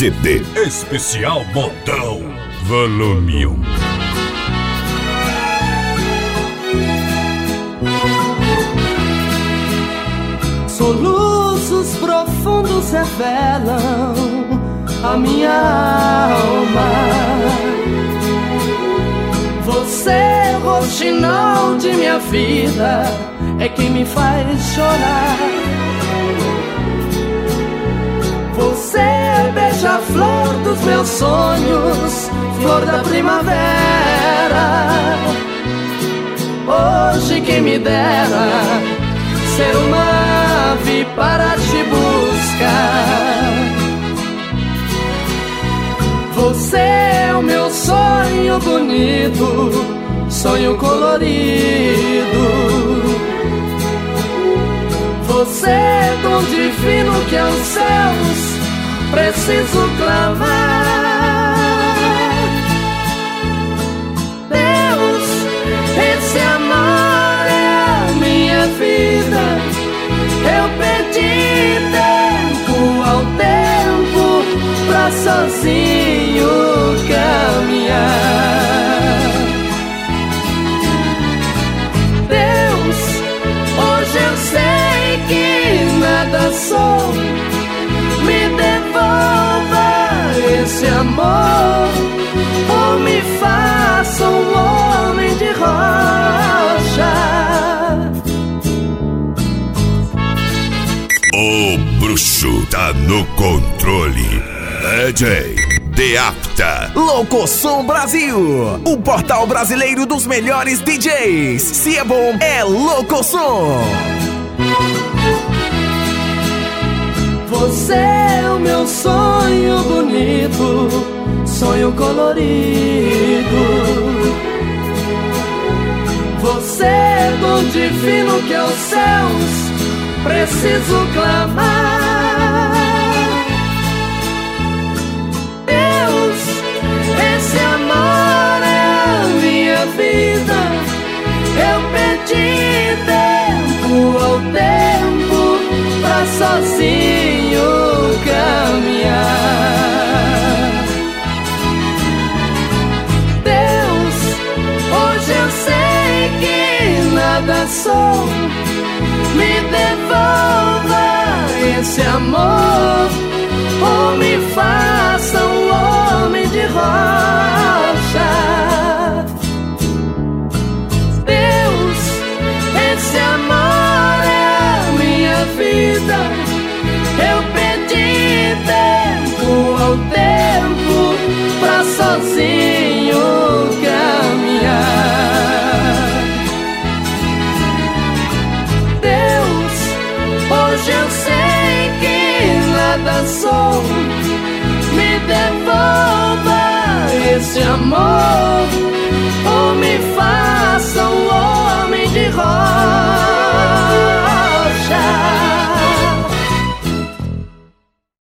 CD Especial Modão Volume 1. Soluços profundos revelam a minha alma. Você, roxinol de minha vida, é quem me faz chorar. Você, beija-flor dos meus sonhos, flor da primavera. Hoje quem me dera ser uma ave para te buscar. Você é o meu sonho bonito, sonho colorido. Você é tão divino que aos céus preciso clamar. Deus, esse amor é a minha vida. Eu pedi tempo ao tempo pra sozinho caminhar. Deus, hoje eu sei que nada sou. Me devolva esse amor, ou me faça um homem de rocha. O bruxo tá no controle. DJ The Apta. Locosom Brasil, o portal brasileiro dos melhores DJs. Se é bom, é Locosom. Você é o meu sonho bonito, sonho colorido. Você é tão divino que aos céus preciso clamar. Deus, esse amor é a minha vida. Eu pedi tempo ao tempo pra sozinho caminhar. Deus, hoje eu sei que nada sou. Me devolva esse amor, ou me faça um homem de rocha. Deus, esse amor é a minha vida. Eu pedi tempo ao tempo pra sozinho caminhar. Hoje eu sei que nada sou. Me devolva esse amor,